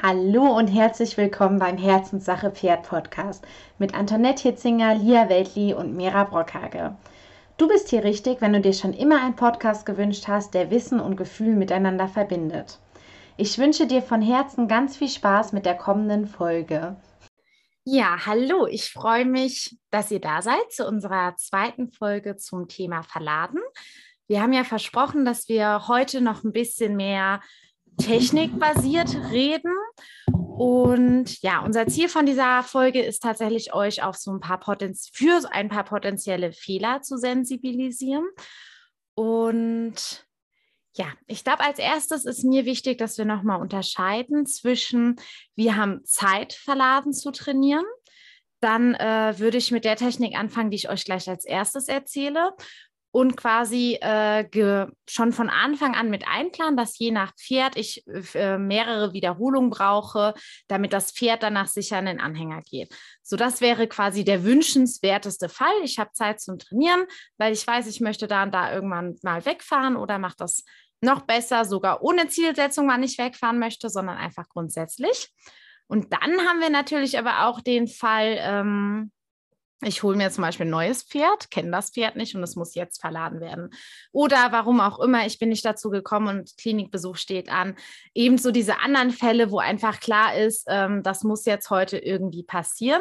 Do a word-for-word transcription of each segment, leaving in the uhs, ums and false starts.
Hallo und herzlich willkommen beim Herzenssache Pferd Podcast mit Antoinette Hitzinger, Lia Weltli und Mira Brockhage. Du bist hier richtig, wenn du dir schon immer einen Podcast gewünscht hast, der Wissen und Gefühl miteinander verbindet. Ich wünsche dir von Herzen ganz viel Spaß mit der kommenden Folge. Ja, hallo, ich freue mich, dass ihr da seid zu unserer zweiten Folge zum Thema Verladen. Wir haben ja versprochen, dass wir heute noch ein bisschen mehr technikbasiert reden. Und ja, unser Ziel von dieser Folge ist tatsächlich, euch auf so ein paar Potenz- für ein paar potenzielle Fehler zu sensibilisieren. Und ja, ich glaube, als erstes ist mir wichtig, dass wir nochmal unterscheiden zwischen, wir haben Zeit, Verladen zu trainieren. Dann äh, würde ich mit der Technik anfangen, die ich euch gleich als erstes erzähle. Und quasi äh, ge- schon von Anfang an mit einplanen, dass je nach Pferd ich äh, mehrere Wiederholungen brauche, damit das Pferd danach sicher in den Anhänger geht. So, das wäre quasi der wünschenswerteste Fall. Ich habe Zeit zum Trainieren, weil ich weiß, ich möchte da und da irgendwann mal wegfahren oder mache das noch besser, sogar ohne Zielsetzung, wann ich wegfahren möchte, sondern einfach grundsätzlich. Und dann haben wir natürlich aber auch den Fall, ähm, ich hole mir zum Beispiel ein neues Pferd, kenne das Pferd nicht und es muss jetzt verladen werden. Oder warum auch immer, ich bin nicht dazu gekommen und Klinikbesuch steht an. Ebenso diese anderen Fälle, wo einfach klar ist, ähm, das muss jetzt heute irgendwie passieren.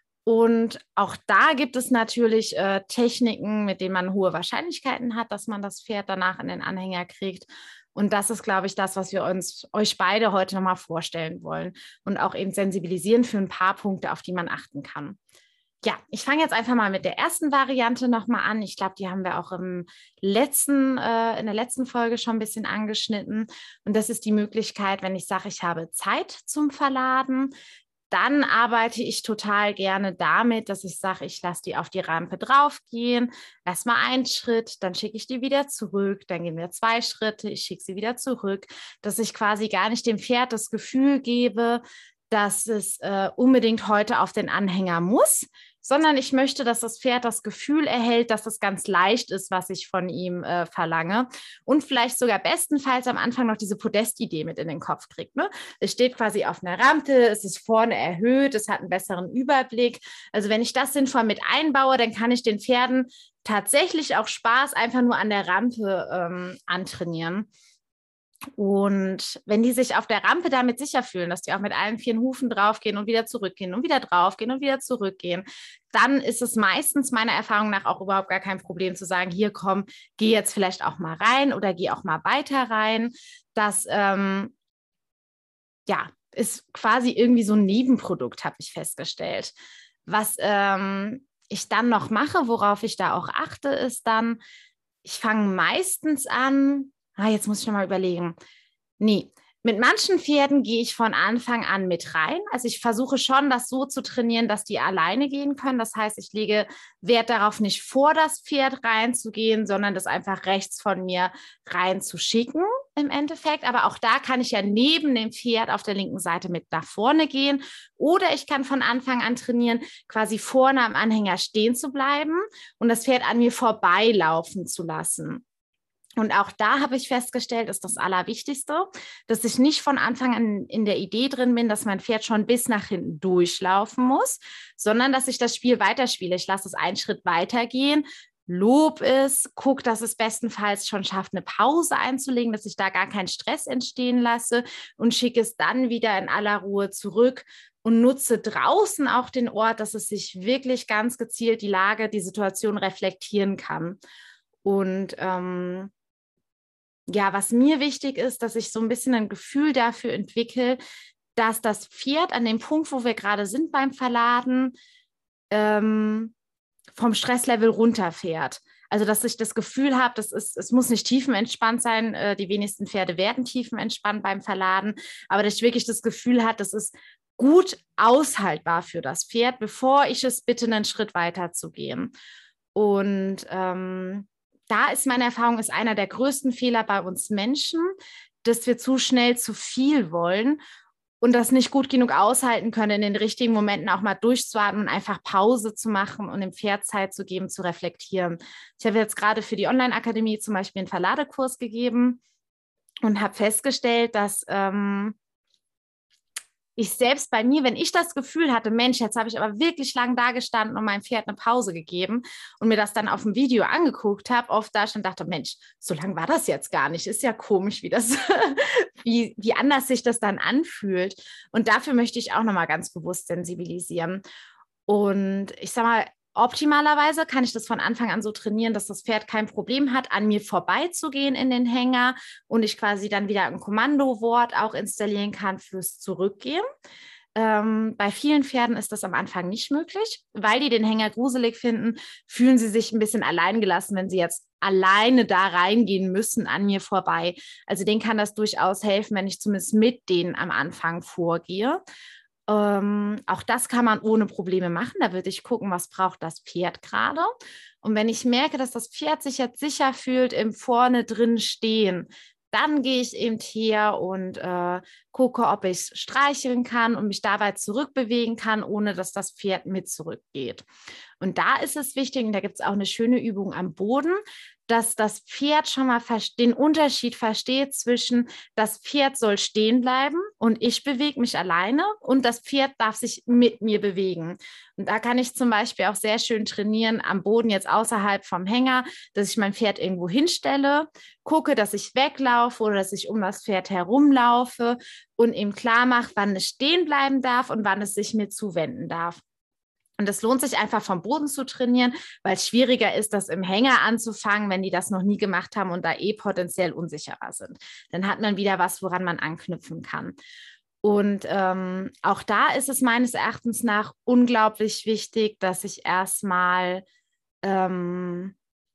Und auch da gibt es natürlich äh, Techniken, mit denen man hohe Wahrscheinlichkeiten hat, dass man das Pferd danach in den Anhänger kriegt. Und das ist, glaube ich, das, was wir uns euch beide heute nochmal vorstellen wollen und auch eben sensibilisieren für ein paar Punkte, auf die man achten kann. Ja, ich fange jetzt einfach mal mit der ersten Variante nochmal an. Ich glaube, die haben wir auch im letzten, äh, in der letzten Folge schon ein bisschen angeschnitten. Und das ist die Möglichkeit, wenn ich sage, ich habe Zeit zum Verladen, dann arbeite ich total gerne damit, dass ich sage, ich lasse die auf die Rampe draufgehen. Erstmal einen Schritt, dann schicke ich die wieder zurück, dann gehen wir zwei Schritte, ich schicke sie wieder zurück, dass ich quasi gar nicht dem Pferd das Gefühl gebe, dass es äh, unbedingt heute auf den Anhänger muss, sondern ich möchte, dass das Pferd das Gefühl erhält, dass es ganz leicht ist, was ich von ihm äh, verlange und vielleicht sogar bestenfalls am Anfang noch diese Podestidee mit in den Kopf kriegt. Ne? Es steht quasi auf einer Rampe, es ist vorne erhöht, es hat einen besseren Überblick. Also wenn ich das sinnvoll mit einbaue, dann kann ich den Pferden tatsächlich auch Spaß einfach nur an der Rampe ähm, antrainieren. Und wenn die sich auf der Rampe damit sicher fühlen, dass die auch mit allen vier Hufen draufgehen und wieder zurückgehen und wieder draufgehen und wieder zurückgehen, dann ist es meistens meiner Erfahrung nach auch überhaupt gar kein Problem zu sagen, hier komm, geh jetzt vielleicht auch mal rein oder geh auch mal weiter rein. Das ähm, ja, ist quasi irgendwie so ein Nebenprodukt, habe ich festgestellt. Was ähm, ich dann noch mache, worauf ich da auch achte, ist dann, ich fange meistens an, ah, jetzt muss ich noch mal überlegen. Nee, mit manchen Pferden gehe ich von Anfang an mit rein. Also ich versuche schon, das so zu trainieren, dass die alleine gehen können. Das heißt, ich lege Wert darauf, nicht vor das Pferd reinzugehen, sondern das einfach rechts von mir reinzuschicken im Endeffekt. Aber auch da kann ich ja neben dem Pferd auf der linken Seite mit nach vorne gehen. Oder ich kann von Anfang an trainieren, quasi vorne am Anhänger stehen zu bleiben und das Pferd an mir vorbeilaufen zu lassen. Und auch da habe ich festgestellt, ist das Allerwichtigste, dass ich nicht von Anfang an in der Idee drin bin, dass mein Pferd schon bis nach hinten durchlaufen muss, sondern dass ich das Spiel weiterspiele. Ich lasse es einen Schritt weitergehen, lob es, gucke, dass es bestenfalls schon schafft, eine Pause einzulegen, dass ich da gar keinen Stress entstehen lasse und schicke es dann wieder in aller Ruhe zurück und nutze draußen auch den Ort, dass es sich wirklich ganz gezielt die Lage, die Situation reflektieren kann. Und ähm, ja, was mir wichtig ist, dass ich so ein bisschen ein Gefühl dafür entwickle, dass das Pferd an dem Punkt, wo wir gerade sind beim Verladen, ähm, vom Stresslevel runterfährt. Also, dass ich das Gefühl habe, das ist, es muss nicht tiefenentspannt sein. Äh, die wenigsten Pferde werden tiefenentspannt beim Verladen, aber dass ich wirklich das Gefühl habe, das ist gut aushaltbar für das Pferd, bevor ich es bitte, einen Schritt weiter zu gehen. Und ähm, da ist meine Erfahrung, ist einer der größten Fehler bei uns Menschen, dass wir zu schnell zu viel wollen und das nicht gut genug aushalten können, in den richtigen Momenten auch mal durchzuatmen und einfach Pause zu machen und dem Pferd Zeit zu geben, zu reflektieren. Ich habe jetzt gerade für die Online-Akademie zum Beispiel einen Verladekurs gegeben und habe festgestellt, dass ähm, ich selbst bei mir, wenn ich das Gefühl hatte, Mensch, jetzt habe ich aber wirklich lang da gestanden und meinem Pferd eine Pause gegeben und mir das dann auf dem Video angeguckt habe, oft da schon dachte, Mensch, so lang war das jetzt gar nicht. Ist ja komisch, wie das, wie, wie anders sich das dann anfühlt. Und dafür möchte ich auch nochmal ganz bewusst sensibilisieren. Und ich sag mal, optimalerweise kann ich das von Anfang an so trainieren, dass das Pferd kein Problem hat, an mir vorbeizugehen in den Hänger und ich quasi dann wieder ein Kommandowort auch installieren kann fürs Zurückgehen. Ähm, bei vielen Pferden ist das am Anfang nicht möglich, weil die den Hänger gruselig finden, fühlen sie sich ein bisschen alleingelassen, wenn sie jetzt alleine da reingehen müssen an mir vorbei. Also denen kann das durchaus helfen, wenn ich zumindest mit denen am Anfang vorgehe. Ähm, auch das kann man ohne Probleme machen. Da würde ich gucken, was braucht das Pferd gerade. Und wenn ich merke, dass das Pferd sich jetzt sicher fühlt im vorne drin stehen, dann gehe ich eben her und äh, gucke, ob ich streicheln kann und mich dabei zurückbewegen kann, ohne dass das Pferd mit zurückgeht. Und da ist es wichtig, und da gibt es auch eine schöne Übung am Boden, dass das Pferd schon mal den Unterschied versteht zwischen, das Pferd soll stehen bleiben und ich bewege mich alleine und das Pferd darf sich mit mir bewegen. Und da kann ich zum Beispiel auch sehr schön trainieren am Boden, jetzt außerhalb vom Hänger, dass ich mein Pferd irgendwo hinstelle, gucke, dass ich weglaufe oder dass ich um das Pferd herumlaufe und ihm klar mache, wann es stehen bleiben darf und wann es sich mir zuwenden darf. Und es lohnt sich einfach vom Boden zu trainieren, weil es schwieriger ist, das im Hänger anzufangen, wenn die das noch nie gemacht haben und da eh potenziell unsicherer sind. Dann hat man wieder was, woran man anknüpfen kann. Und ähm, auch da ist es meines Erachtens nach unglaublich wichtig, dass ich erstmal, ähm,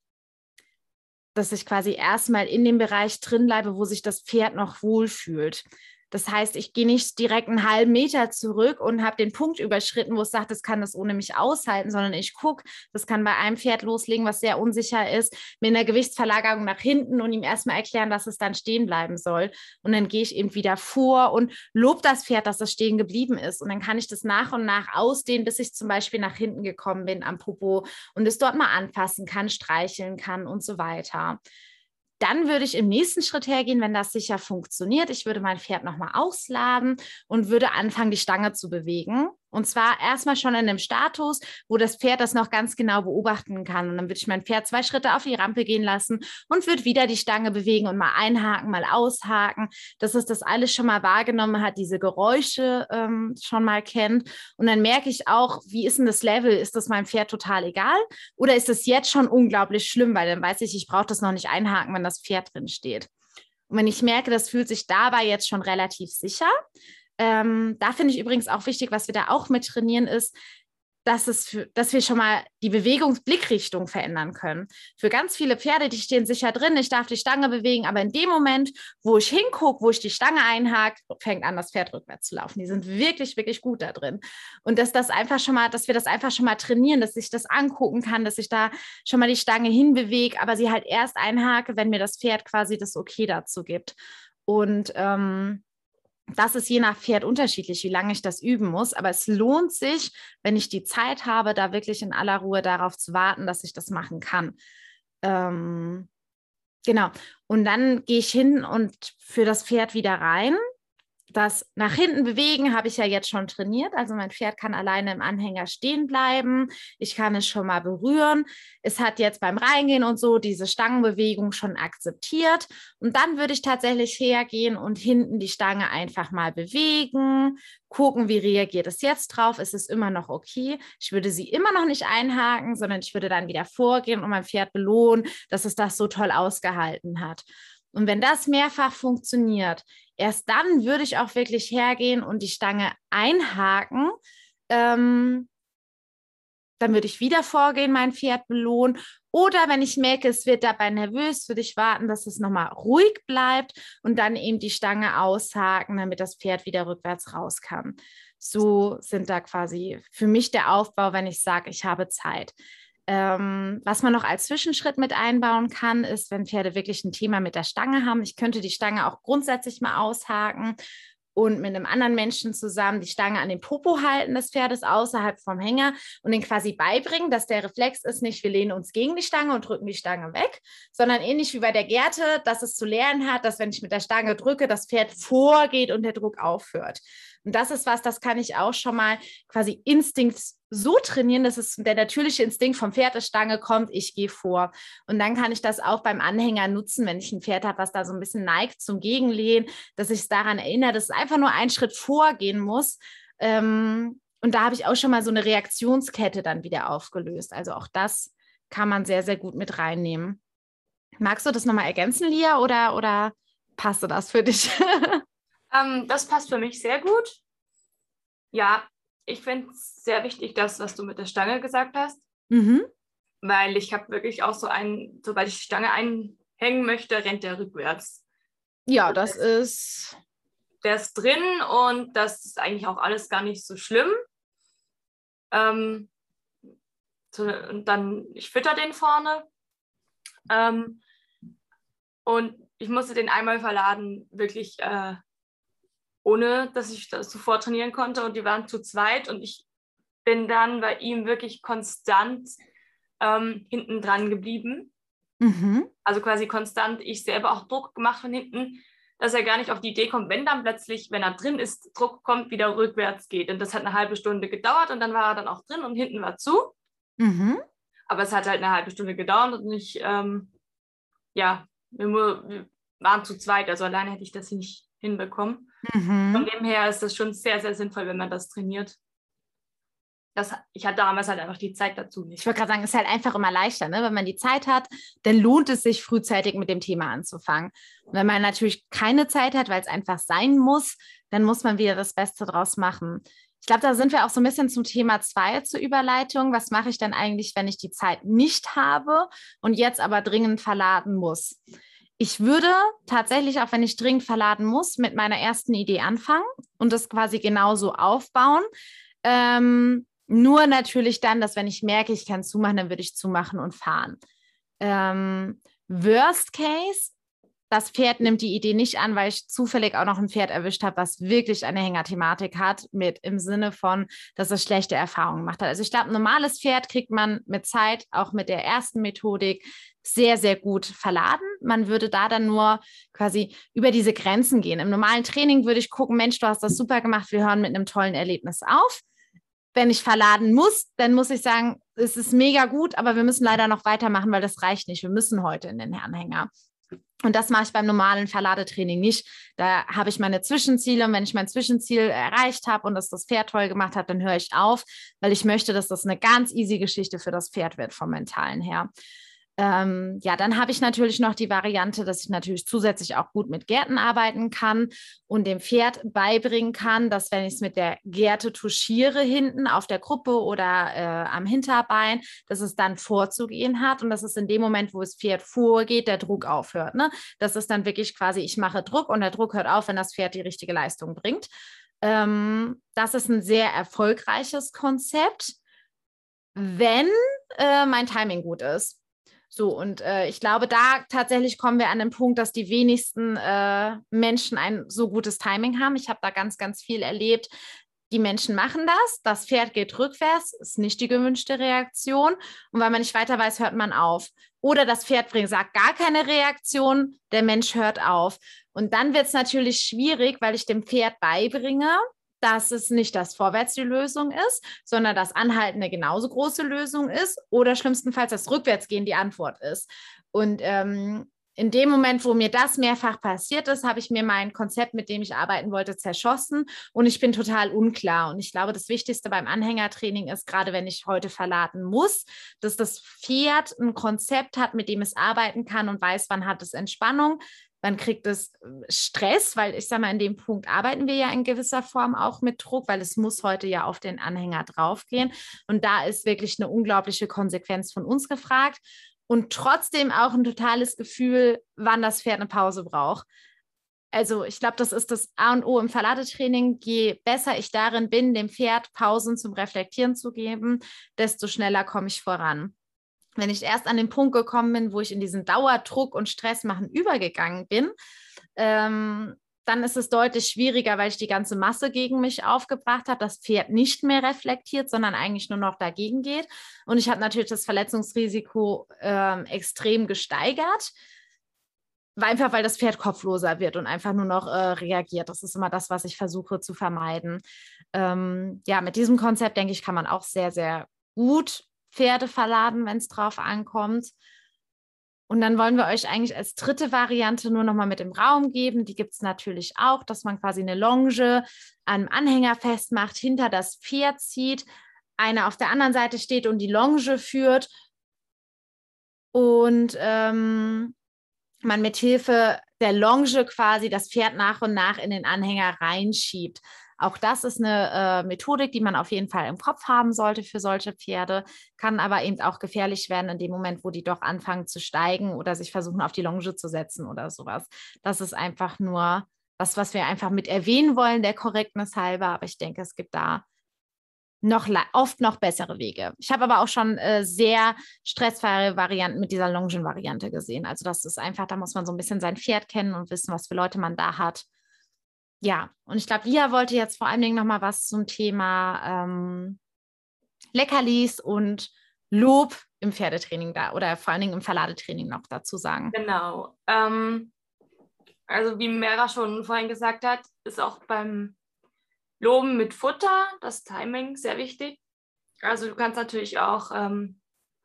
dass ich quasi erstmal in dem Bereich drin bleibe, wo sich das Pferd noch wohlfühlt. Das heißt, ich gehe nicht direkt einen halben Meter zurück und habe den Punkt überschritten, wo es sagt, es kann das ohne mich aushalten, sondern ich gucke, das kann bei einem Pferd loslegen, was sehr unsicher ist, mit einer Gewichtsverlagerung nach hinten und ihm erstmal erklären, dass es dann stehen bleiben soll. Und dann gehe ich eben wieder vor und lobe das Pferd, dass es stehen geblieben ist. Und dann kann ich das nach und nach ausdehnen, bis ich zum Beispiel nach hinten gekommen bin am Popo und es dort mal anfassen kann, streicheln kann und so weiter. Dann würde ich im nächsten Schritt hergehen, wenn das sicher funktioniert. Ich würde mein Pferd nochmal ausladen und würde anfangen, die Stange zu bewegen. Und zwar erstmal schon in einem Status, wo das Pferd das noch ganz genau beobachten kann. Und dann würde ich mein Pferd zwei Schritte auf die Rampe gehen lassen und würde wieder die Stange bewegen und mal einhaken, mal aushaken, dass es das alles schon mal wahrgenommen hat, diese Geräusche ähm, schon mal kennt. Und dann merke ich auch, wie ist denn das Level? Ist das meinem Pferd total egal? Oder ist es jetzt schon unglaublich schlimm? Weil dann weiß ich, ich brauche das noch nicht einhaken, wenn das Pferd drin steht. Und wenn ich merke, das fühlt sich dabei jetzt schon relativ sicher, Ähm, da finde ich übrigens auch wichtig, was wir da auch mit trainieren, ist, dass, es für, dass wir schon mal die Bewegungsblickrichtung verändern können. Für ganz viele Pferde, die stehen sicher drin, ich darf die Stange bewegen, aber in dem Moment, wo ich hingucke, wo ich die Stange einhake, fängt an, das Pferd rückwärts zu laufen. Die sind wirklich, wirklich gut da drin. Und dass das einfach schon mal, dass wir das einfach schon mal trainieren, dass ich das angucken kann, dass ich da schon mal die Stange hinbewege, aber sie halt erst einhake, wenn mir das Pferd quasi das Okay dazu gibt. Und ähm, das ist je nach Pferd unterschiedlich, wie lange ich das üben muss. Aber es lohnt sich, wenn ich die Zeit habe, da wirklich in aller Ruhe darauf zu warten, dass ich das machen kann. Ähm, genau. Und dann gehe ich hin und führe das Pferd wieder rein. Das nach hinten bewegen habe ich ja jetzt schon trainiert. Also mein Pferd kann alleine im Anhänger stehen bleiben. Ich kann es schon mal berühren. Es hat jetzt beim Reingehen und so diese Stangenbewegung schon akzeptiert. Und dann würde ich tatsächlich hergehen und hinten die Stange einfach mal bewegen, gucken, wie reagiert es jetzt drauf. Ist es immer noch okay? Ich würde sie immer noch nicht einhaken, sondern ich würde dann wieder vorgehen und mein Pferd belohnen, dass es das so toll ausgehalten hat. Und wenn das mehrfach funktioniert, erst dann würde ich auch wirklich hergehen und die Stange einhaken. Ähm, dann würde ich wieder vorgehen, mein Pferd belohnen. Oder wenn ich merke, es wird dabei nervös, würde ich warten, dass es nochmal ruhig bleibt und dann eben die Stange aushaken, damit das Pferd wieder rückwärts raus kann. So sind da quasi für mich der Aufbau, wenn ich sage, ich habe Zeit. Ähm, was man noch als Zwischenschritt mit einbauen kann, ist, wenn Pferde wirklich ein Thema mit der Stange haben. Ich könnte die Stange auch grundsätzlich mal aushaken und mit einem anderen Menschen zusammen die Stange an den Popo halten des Pferdes außerhalb vom Hänger und den quasi beibringen, dass der Reflex ist nicht, wir lehnen uns gegen die Stange und drücken die Stange weg, sondern ähnlich wie bei der Gerte, dass es zu lernen hat, dass wenn ich mit der Stange drücke, das Pferd vorgeht und der Druck aufhört. Und das ist was, das kann ich auch schon mal quasi Instinkt so trainieren, dass es der natürliche Instinkt vom Pferd, der Stange kommt, ich gehe vor. Und dann kann ich das auch beim Anhänger nutzen, wenn ich ein Pferd habe, was da so ein bisschen neigt zum Gegenlehnen, dass ich es daran erinnere, dass es einfach nur einen Schritt vorgehen muss. Ähm, und da habe ich auch schon mal so eine Reaktionskette dann wieder aufgelöst. Also auch das kann man sehr, sehr gut mit reinnehmen. Magst du das nochmal ergänzen, Lia, oder, oder passt das für dich? Ähm, das passt für mich sehr gut. Ja, ich finde es sehr wichtig, das, was du mit der Stange gesagt hast, Mhm. weil ich habe wirklich auch so einen, sobald ich die Stange einhängen möchte, rennt der rückwärts. Ja, das ist... Der ist drin und das ist eigentlich auch alles gar nicht so schlimm. Ähm, so, und dann, ich fütter den vorne. Ähm, und ich musste den einmal verladen, wirklich äh, ohne, dass ich das sofort trainieren konnte. Und die waren zu zweit und ich bin dann bei ihm wirklich konstant ähm, hinten dran geblieben. Mhm. Also quasi konstant ich selber auch Druck gemacht von hinten, dass er gar nicht auf die Idee kommt, wenn dann plötzlich, wenn er drin ist, Druck kommt, wieder rückwärts geht. Und das hat eine halbe Stunde gedauert und dann war er dann auch drin und hinten war zu. Mhm. Aber es hat halt eine halbe Stunde gedauert und ich, ähm, ja, wir, wir waren zu zweit, also alleine hätte ich das nicht hinbekommen. Mhm. Von dem her ist das schon sehr, sehr sinnvoll, wenn man das trainiert. Das, ich hatte damals halt einfach die Zeit dazu nicht. Ich wollte gerade sagen, es ist halt einfach immer leichter, ne? Wenn man die Zeit hat, dann lohnt es sich, frühzeitig mit dem Thema anzufangen. Und wenn man natürlich keine Zeit hat, weil es einfach sein muss, dann muss man wieder das Beste draus machen. Ich glaube, da sind wir auch so ein bisschen zum Thema zwei zur Überleitung. Was mache ich denn eigentlich, wenn ich die Zeit nicht habe und jetzt aber dringend verladen muss? Ich würde tatsächlich, auch wenn ich dringend verladen muss, mit meiner ersten Idee anfangen und das quasi genauso aufbauen. Ähm, nur natürlich dann, dass wenn ich merke, ich kann zumachen, dann würde ich zumachen und fahren. Ähm, Worst Case, das Pferd nimmt die Idee nicht an, weil ich zufällig auch noch ein Pferd erwischt habe, was wirklich eine Hängerthematik hat, mit im Sinne von, dass es schlechte Erfahrungen gemacht hat. Also ich glaube, ein normales Pferd kriegt man mit Zeit, auch mit der ersten Methodik, sehr, sehr gut verladen. Man würde da dann nur quasi über diese Grenzen gehen. Im normalen Training würde ich gucken, Mensch, du hast das super gemacht, wir hören mit einem tollen Erlebnis auf. Wenn ich verladen muss, dann muss ich sagen, es ist mega gut, aber wir müssen leider noch weitermachen, weil das reicht nicht. Wir müssen heute in den Anhänger. Und das mache ich beim normalen Verladetraining nicht. Da habe ich meine Zwischenziele und wenn ich mein Zwischenziel erreicht habe und das das Pferd toll gemacht hat, dann höre ich auf, weil ich möchte, dass das eine ganz easy Geschichte für das Pferd wird vom Mentalen her. Ähm, ja, dann habe ich natürlich noch die Variante, dass ich natürlich zusätzlich auch gut mit Gärten arbeiten kann und dem Pferd beibringen kann, dass wenn ich es mit der Gerte touchiere hinten auf der Gruppe oder äh, am Hinterbein, dass es dann vorzugehen hat und dass es in dem Moment, wo das Pferd vorgeht, der Druck aufhört. Ne? Das ist dann wirklich quasi, ich mache Druck und der Druck hört auf, wenn das Pferd die richtige Leistung bringt. Ähm, das ist ein sehr erfolgreiches Konzept, wenn äh, mein Timing gut ist. So, und äh, ich glaube, da tatsächlich kommen wir an den Punkt, dass die wenigsten äh, Menschen ein so gutes Timing haben. Ich habe da ganz, ganz viel erlebt. Die Menschen machen das, das Pferd geht rückwärts, ist nicht die gewünschte Reaktion. Und weil man nicht weiter weiß, hört man auf. Oder das Pferd bringt, sagt gar keine Reaktion, der Mensch hört auf. Und dann wird es natürlich schwierig, weil ich dem Pferd beibringe, dass es nicht das Vorwärts die Lösung ist, sondern das Anhalten eine genauso große Lösung ist oder schlimmstenfalls das Rückwärtsgehen die Antwort ist. Und ähm, in dem Moment, wo mir das mehrfach passiert ist, habe ich mir mein Konzept, mit dem ich arbeiten wollte, zerschossen und ich bin total unklar. Und ich glaube, das Wichtigste beim Anhängertraining ist, gerade wenn ich heute verladen muss, dass das Pferd ein Konzept hat, mit dem es arbeiten kann und weiß, wann hat es Entspannung, wann kriegt es Stress, weil ich sage mal, in dem Punkt arbeiten wir ja in gewisser Form auch mit Druck, weil es muss heute ja auf den Anhänger draufgehen. Und da ist wirklich eine unglaubliche Konsequenz von uns gefragt. Und trotzdem auch ein totales Gefühl, wann das Pferd eine Pause braucht. Also ich glaube, das ist das A und O im Verladetraining. Je besser ich darin bin, dem Pferd Pausen zum Reflektieren zu geben, desto schneller komme ich voran. Wenn ich erst an den Punkt gekommen bin, wo ich in diesen Dauerdruck und Stress machen übergegangen bin, ähm, dann ist es deutlich schwieriger, weil ich die ganze Masse gegen mich aufgebracht habe. Das Pferd nicht mehr reflektiert, sondern eigentlich nur noch dagegen geht. Und ich habe natürlich das Verletzungsrisiko ähm, extrem gesteigert, einfach weil das Pferd kopfloser wird und einfach nur noch äh, reagiert. Das ist immer das, was ich versuche zu vermeiden. Ähm, ja, mit diesem Konzept, denke ich, kann man auch sehr, sehr gut Pferde verladen, wenn es drauf ankommt. Und dann wollen wir euch eigentlich als dritte Variante nur noch mal mit im Raum geben. Die gibt es natürlich auch, dass man quasi eine Longe am Anhänger festmacht, hinter das Pferd zieht, einer auf der anderen Seite steht und die Longe führt und ähm, man mit Hilfe der Longe quasi das Pferd nach und nach in den Anhänger reinschiebt. Auch das ist eine äh, Methodik, die man auf jeden Fall im Kopf haben sollte für solche Pferde, kann aber eben auch gefährlich werden in dem Moment, wo die doch anfangen zu steigen oder sich versuchen, auf die Longe zu setzen oder sowas. Das ist einfach nur was, was wir einfach mit erwähnen wollen, der Korrektness halber, aber ich denke, es gibt da noch oft noch bessere Wege. Ich habe aber auch schon äh, sehr stressfreie Varianten mit dieser Longen-Variante gesehen. Also das ist einfach, da muss man so ein bisschen sein Pferd kennen und wissen, was für Leute man da hat. Ja, und ich glaube, Lia wollte jetzt vor allen Dingen noch mal was zum Thema ähm, Leckerlis und Lob im Pferdetraining da oder vor allen Dingen im Verladetraining noch dazu sagen. Genau. Ähm, also wie Mera schon vorhin gesagt hat, ist auch beim Loben mit Futter das Timing sehr wichtig. Also du kannst natürlich auch ähm,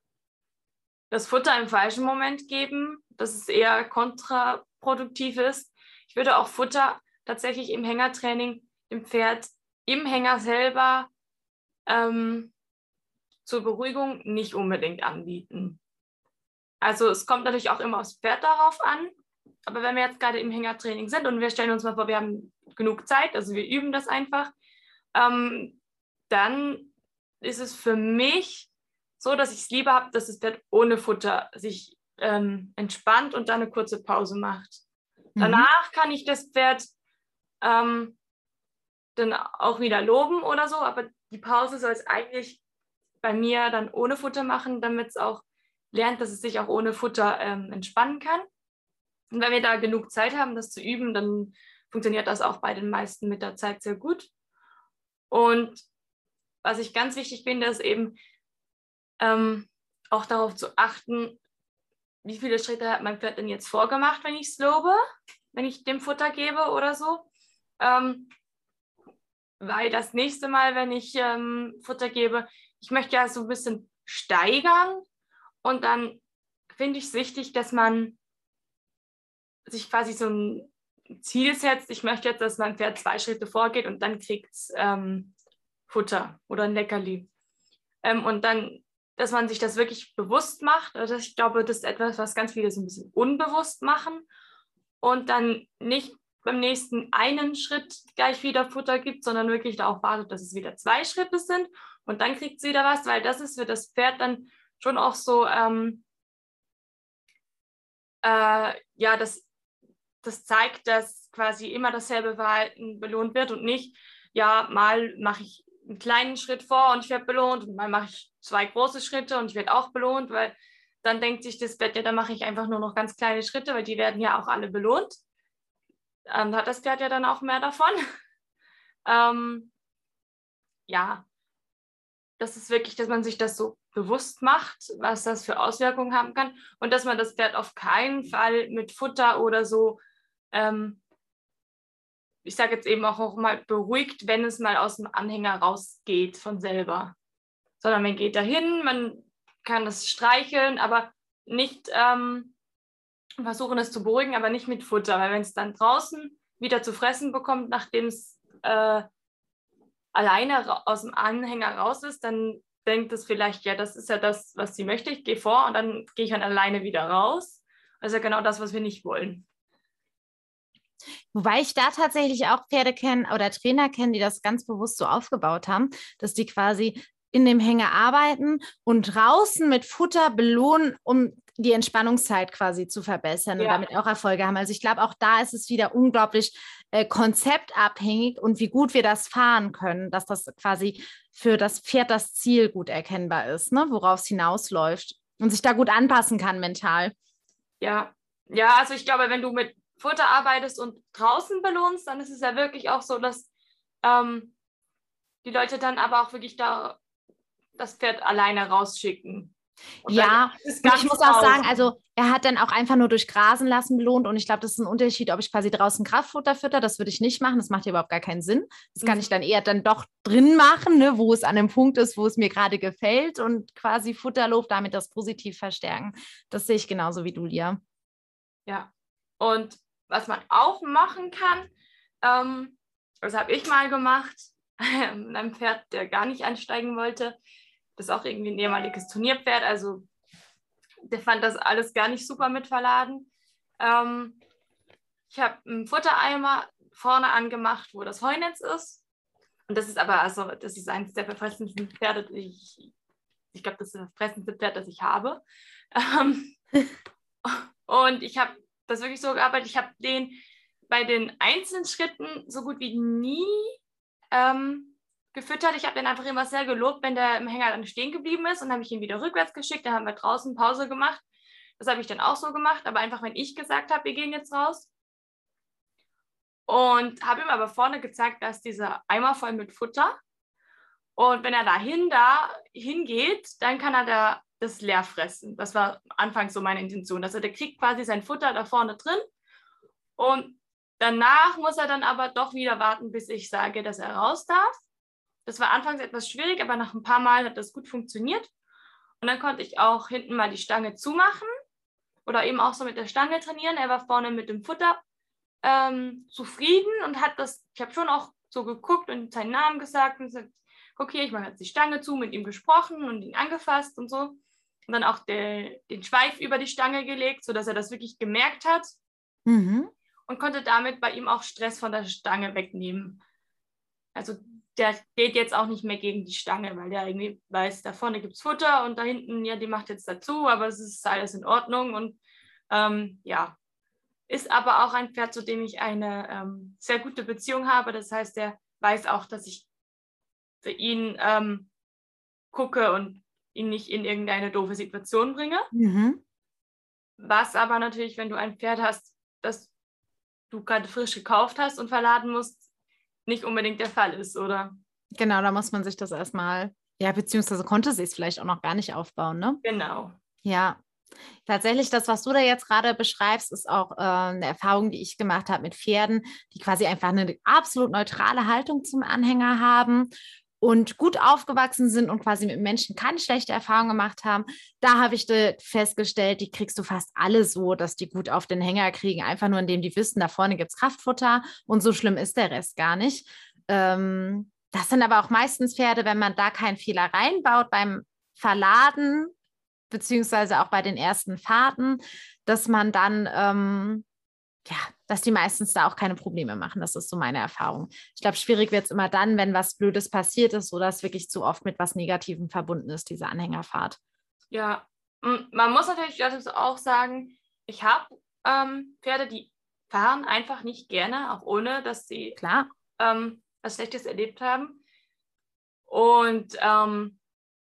das Futter im falschen Moment geben, dass es eher kontraproduktiv ist. Ich würde auch Futter tatsächlich im Hängertraining dem Pferd im Hänger selber ähm, zur Beruhigung nicht unbedingt anbieten. Also es kommt natürlich auch immer aufs Pferd darauf an, aber wenn wir jetzt gerade im Hängertraining sind und wir stellen uns mal vor, wir haben genug Zeit, also wir üben das einfach, ähm, dann ist es für mich so, dass ich es lieber habe, dass das Pferd ohne Futter sich ähm, entspannt und dann eine kurze Pause macht. Mhm. Danach kann ich das Pferd ähm, dann auch wieder loben oder so, aber die Pause soll es eigentlich bei mir dann ohne Futter machen, damit es auch lernt, dass es sich auch ohne Futter ähm, entspannen kann. Und wenn wir da genug Zeit haben, das zu üben, dann funktioniert das auch bei den meisten mit der Zeit sehr gut. Und was ich ganz wichtig finde, ist eben ähm, auch darauf zu achten, wie viele Schritte hat mein Pferd denn jetzt vorgemacht, wenn ich es lobe, wenn ich dem Futter gebe oder so. Ähm, weil das nächste Mal, wenn ich ähm, Futter gebe, ich möchte ja so ein bisschen steigern und dann finde ich es wichtig, dass man sich quasi so ein Ziel setzt. Ich möchte jetzt, dass mein Pferd zwei Schritte vorgeht und dann kriegt es ähm, Futter oder ein Leckerli. Ähm, und dann, dass man sich das wirklich bewusst macht. Also ich glaube, das ist etwas, was ganz viele so ein bisschen unbewusst machen und dann nicht beim nächsten einen Schritt gleich wieder Futter gibt, sondern wirklich darauf wartet, dass es wieder zwei Schritte sind und dann kriegt es wieder was, weil das ist für das Pferd dann schon auch so, ähm, äh, ja, das, das zeigt, dass quasi immer dasselbe Verhalten belohnt wird und nicht, ja, mal mache ich einen kleinen Schritt vor und ich werde belohnt und mal mache ich zwei große Schritte und ich werde auch belohnt, weil dann denkt sich das Pferd, ja, dann mache ich einfach nur noch ganz kleine Schritte, weil die werden ja auch alle belohnt. Ähm, hat das Pferd ja dann auch mehr davon. ähm, ja, das ist wirklich, dass man sich das so bewusst macht, was das für Auswirkungen haben kann und dass man das Pferd auf keinen Fall mit Futter oder so, ähm, ich sage jetzt eben auch, auch mal beruhigt, wenn es mal aus dem Anhänger rausgeht von selber. Sondern man geht dahin, man kann es streicheln, aber nicht ähm, versuchen es zu beruhigen, aber nicht mit Futter, weil wenn es dann draußen wieder zu fressen bekommt, nachdem es äh, alleine aus dem Anhänger raus ist, dann denkt es vielleicht, ja, das ist ja das, was sie möchte, ich gehe vor und dann gehe ich dann alleine wieder raus. Das ist ja genau das, was wir nicht wollen. Wobei ich da tatsächlich auch Pferde kenne oder Trainer kenne, die das ganz bewusst so aufgebaut haben, dass die quasi in dem Hänger arbeiten und draußen mit Futter belohnen, um die Entspannungszeit quasi zu verbessern, ja, und damit auch Erfolge haben. Also ich glaube, auch da ist es wieder unglaublich äh, konzeptabhängig und wie gut wir das fahren können, dass das quasi für das Pferd das Ziel gut erkennbar ist, ne, worauf es hinausläuft und sich da gut anpassen kann mental. Ja, ja, also ich glaube, wenn du mit Futter arbeitest und draußen belohnst, dann ist es ja wirklich auch so, dass ähm, die Leute dann aber auch wirklich da das Pferd alleine rausschicken. Und Ja, ist und ganz ich muss auch sagen, draußen. also er hat dann auch einfach nur durch Grasen lassen belohnt und ich glaube, das ist ein Unterschied, ob ich quasi draußen Kraftfutter fütter, das würde ich nicht machen, das macht ja überhaupt gar keinen Sinn. Das kann Mhm. ich dann eher dann doch drin machen, ne, wo es an dem Punkt ist, wo es mir gerade gefällt und quasi Futterlob damit das positiv verstärken. Das sehe ich genauso wie du, Lia. Ja, und was man auch machen kann, ähm, das habe ich mal gemacht, mit einem Pferd, der gar nicht einsteigen wollte. Das ist auch irgendwie ein ehemaliges Turnierpferd, also der fand das alles gar nicht super mit Verladen. Ähm, ich habe einen Futtereimer vorne angemacht, wo das Heunetz ist. Und das ist aber, also das ist eines der verfressensten Pferde, die ich, ich glaube, das ist das verfressenste Pferd, das ich habe. Ähm, und ich habe das wirklich so gearbeitet, ich habe den bei den einzelnen Schritten so gut wie nie ähm, gefüttert. Ich habe den einfach immer sehr gelobt, wenn der im Hänger dann stehen geblieben ist, und habe ich ihn wieder rückwärts geschickt. Dann haben wir draußen Pause gemacht. Das habe ich dann auch so gemacht, aber einfach, wenn ich gesagt habe, wir gehen jetzt raus. Und habe ihm aber vorne gezeigt, dass dieser Eimer voll mit Futter. Und wenn er dahin da hingeht, dann kann er da das leer fressen. Das war anfangs so meine Intention. Also der kriegt quasi sein Futter da vorne drin. Und danach muss er dann aber doch wieder warten, bis ich sage, dass er raus darf. Das war anfangs etwas schwierig, aber nach ein paar Mal hat das gut funktioniert. Und dann konnte ich auch hinten mal die Stange zumachen oder eben auch so mit der Stange trainieren. Er war vorne mit dem Futter ähm, zufrieden und hat das, ich habe schon auch so geguckt und seinen Namen gesagt und gesagt, guck hier, ich mache jetzt die Stange zu, mit ihm gesprochen und ihn angefasst und so. Und dann auch der, den Schweif über die Stange gelegt, sodass er das wirklich gemerkt hat. Mhm. Und konnte damit bei ihm auch Stress von der Stange wegnehmen. Also der geht jetzt auch nicht mehr gegen die Stange, weil der irgendwie weiß, da vorne gibt es Futter und da hinten, ja, die macht jetzt dazu, aber es ist alles in Ordnung. Und ähm, ja, ist aber auch ein Pferd, zu dem ich eine ähm, sehr gute Beziehung habe. Das heißt, der weiß auch, dass ich für ihn ähm, gucke und ihn nicht in irgendeine doofe Situation bringe. Mhm. Was aber natürlich, wenn du ein Pferd hast, das du gerade frisch gekauft hast und verladen musst, nicht unbedingt der Fall ist, oder? Genau, da muss man sich das erstmal, ja, beziehungsweise konnte sie es vielleicht auch noch gar nicht aufbauen, ne? Genau. Ja, tatsächlich, das, was du da jetzt gerade beschreibst, ist auch äh, eine Erfahrung, die ich gemacht habe mit Pferden, die quasi einfach eine absolut neutrale Haltung zum Anhänger haben und gut aufgewachsen sind und quasi mit Menschen keine schlechte Erfahrung gemacht haben. Da habe ich festgestellt, die kriegst du fast alle so, dass die gut auf den Hänger kriegen, einfach nur indem die wissen, da vorne gibt es Kraftfutter und so schlimm ist der Rest gar nicht. Ähm, das sind aber auch meistens Pferde, wenn man da keinen Fehler reinbaut beim Verladen, beziehungsweise auch bei den ersten Fahrten, dass man dann, ähm, ja, dass die meistens da auch keine Probleme machen. Das ist so meine Erfahrung. Ich glaube, schwierig wird es immer dann, wenn was Blödes passiert ist oder es wirklich zu oft mit was Negativem verbunden ist, diese Anhängerfahrt. Ja, man muss natürlich auch sagen, ich habe ähm, Pferde, die fahren einfach nicht gerne, auch ohne, dass sie Klar. Ähm, was Schlechtes erlebt haben. Und ähm,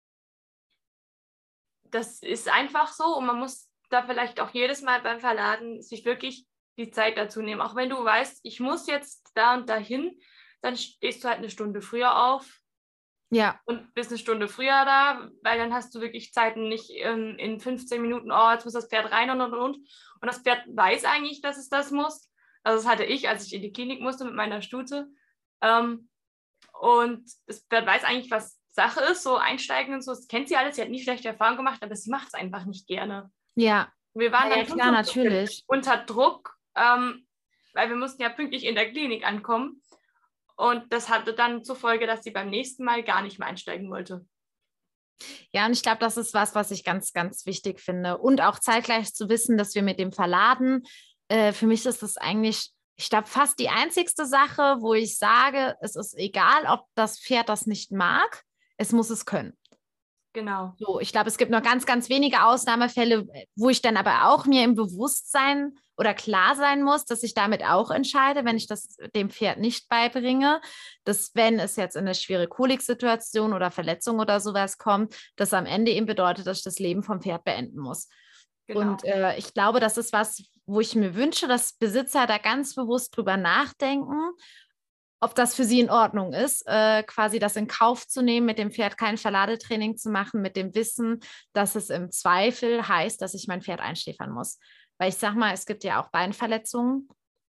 das ist einfach so, und man muss da vielleicht auch jedes Mal beim Verladen sich wirklich die Zeit dazu nehmen. Auch wenn du weißt, ich muss jetzt da und dahin, dann stehst du halt eine Stunde früher auf. Ja. Und bist eine Stunde früher da, weil dann hast du wirklich Zeiten nicht ähm, in fünfzehn Minuten, oh, jetzt muss das Pferd rein und und und. Und das Pferd weiß eigentlich, dass es das muss. Also das hatte ich, als ich in die Klinik musste mit meiner Stute. Ähm, und das Pferd weiß eigentlich, was Sache ist, so einsteigen und so. Das kennt sie alles, sie hat nie schlechte Erfahrungen gemacht, aber sie macht es einfach nicht gerne. Ja. Wir waren Ja, dann ja, klar, natürlich. unter Druck, ähm, weil wir mussten ja pünktlich in der Klinik ankommen. Und das hatte dann zur Folge, dass sie beim nächsten Mal gar nicht mehr einsteigen wollte. Ja, und ich glaube, das ist was, was ich ganz, ganz wichtig finde. Und auch zeitgleich zu wissen, dass wir mit dem Verladen, äh, für mich ist das eigentlich, ich glaube, fast die einzigste Sache, wo ich sage, es ist egal, ob das Pferd das nicht mag, es muss es können. Genau. So, ich glaube, es gibt noch ganz, ganz wenige Ausnahmefälle, wo ich dann aber auch mir im Bewusstsein oder klar sein muss, dass ich damit auch entscheide, wenn ich das dem Pferd nicht beibringe, dass wenn es jetzt in eine schwere Koliksituation oder Verletzung oder sowas kommt, das am Ende eben bedeutet, dass ich das Leben vom Pferd beenden muss. Genau. Und äh, ich glaube, das ist was, wo ich mir wünsche, dass Besitzer da ganz bewusst drüber nachdenken, ob das für sie in Ordnung ist, äh, quasi das in Kauf zu nehmen, mit dem Pferd kein Verladetraining zu machen, mit dem Wissen, dass es im Zweifel heißt, dass ich mein Pferd einschläfern muss. Weil ich sag mal, es gibt ja auch Beinverletzungen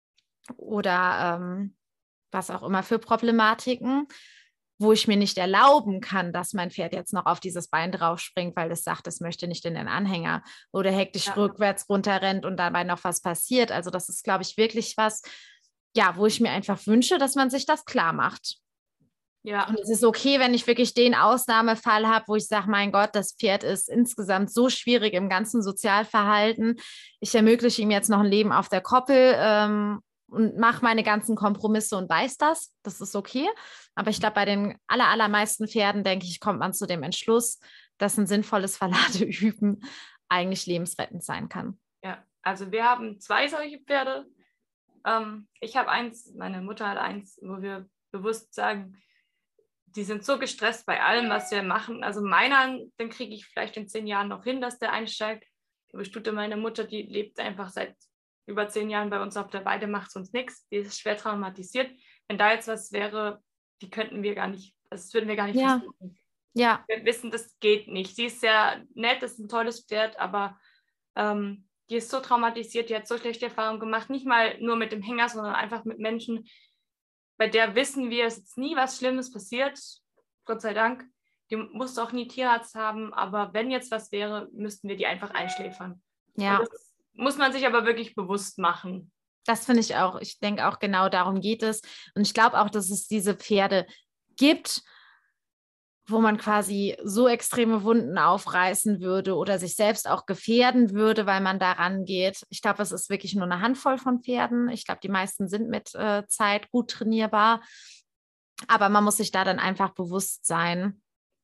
oder ähm, was auch immer für Problematiken, wo ich mir nicht erlauben kann, dass mein Pferd jetzt noch auf dieses Bein draufspringt, weil es sagt, es möchte nicht in den Anhänger oder hektisch Ja. rückwärts runterrennt und dabei noch was passiert. Also das ist, glaube ich, wirklich was, ja, wo ich mir einfach wünsche, dass man sich das klar macht. Ja. Und es ist okay, wenn ich wirklich den Ausnahmefall habe, wo ich sage, mein Gott, das Pferd ist insgesamt so schwierig im ganzen Sozialverhalten. Ich ermögliche ihm jetzt noch ein Leben auf der Koppel ähm, und mache meine ganzen Kompromisse und weiß das. Das ist okay. Aber ich glaube, bei den aller, allermeisten Pferden, denke ich, kommt man zu dem Entschluss, dass ein sinnvolles Verladeüben eigentlich lebensrettend sein kann. Ja, also wir haben zwei solche Pferde. Ähm, ich habe eins, meine Mutter hat eins, wo wir bewusst sagen, die sind so gestresst bei allem, was wir machen. Also meiner, den kriege ich vielleicht in zehn Jahren noch hin, dass der einsteigt. Aber Stute, meine Mutter, die lebt einfach seit über zehn Jahren bei uns auf der Weide, macht sonst nichts. Die ist schwer traumatisiert. Wenn da jetzt was wäre, die könnten wir gar nicht, das würden wir gar nicht Ja. versuchen. Ja. Wir wissen, das geht nicht. Sie ist sehr nett, das ist ein tolles Pferd, aber ähm, die ist so traumatisiert, die hat so schlechte Erfahrungen gemacht, nicht mal nur mit dem Hänger, sondern einfach mit Menschen, bei der wissen wir, es ist nie was Schlimmes passiert, Gott sei Dank. Die musste auch nie Tierarzt haben, aber wenn jetzt was wäre, müssten wir die einfach einschläfern. Ja. Und das muss man sich aber wirklich bewusst machen. Das finde ich auch. Ich denke auch, genau darum geht es. Und ich glaube auch, dass es diese Pferde gibt, wo man quasi so extreme Wunden aufreißen würde oder sich selbst auch gefährden würde, weil man da rangeht. Ich glaube, es ist wirklich nur eine Handvoll von Pferden. Ich glaube, die meisten sind mit äh, Zeit gut trainierbar. Aber man muss sich da dann einfach bewusst sein.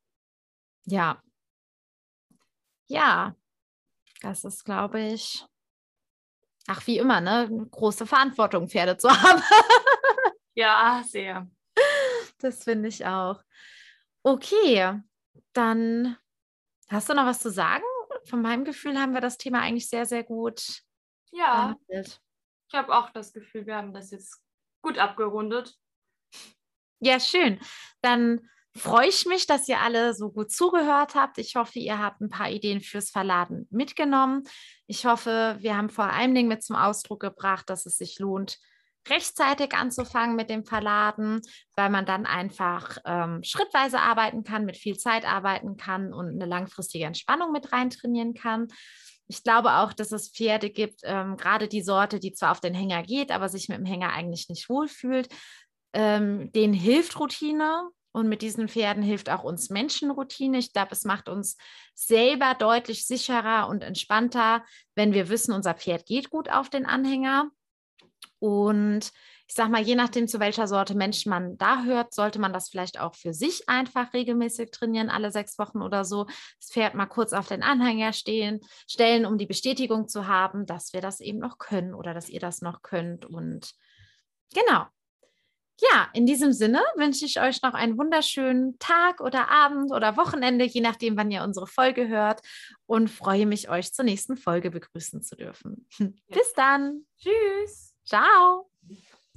Ja. Ja, das ist, glaube ich, ach, wie immer, ne? Eine große Verantwortung, Pferde zu haben. Ja, sehr. Das finde ich auch. Okay, dann hast du noch was zu sagen? Von meinem Gefühl haben wir das Thema eigentlich sehr, sehr gut Ja, behandelt. ich habe auch das Gefühl, wir haben das jetzt gut abgerundet. Ja, schön. Dann freue ich mich, dass ihr alle so gut zugehört habt. Ich hoffe, ihr habt ein paar Ideen fürs Verladen mitgenommen. Ich hoffe, wir haben vor allen Dingen mit zum Ausdruck gebracht, dass es sich lohnt, rechtzeitig anzufangen mit dem Verladen, weil man dann einfach ähm, schrittweise arbeiten kann, mit viel Zeit arbeiten kann und eine langfristige Entspannung mit rein trainieren kann. Ich glaube auch, dass es Pferde gibt, ähm, gerade die Sorte, die zwar auf den Hänger geht, aber sich mit dem Hänger eigentlich nicht wohlfühlt. Ähm, denen hilft Routine und mit diesen Pferden hilft auch uns Menschen Routine. Ich glaube, es macht uns selber deutlich sicherer und entspannter, wenn wir wissen, unser Pferd geht gut auf den Anhänger. Und ich sage mal, je nachdem, zu welcher Sorte Mensch man da hört, sollte man das vielleicht auch für sich einfach regelmäßig trainieren, alle sechs Wochen oder so. Das Pferd mal kurz auf den Anhänger stehen, stellen, um die Bestätigung zu haben, dass wir das eben noch können oder dass ihr das noch könnt. Und genau. Ja, in diesem Sinne wünsche ich euch noch einen wunderschönen Tag oder Abend oder Wochenende, je nachdem, wann ihr unsere Folge hört, und freue mich, euch zur nächsten Folge begrüßen zu dürfen. Bis dann. Tschüss. Ciao.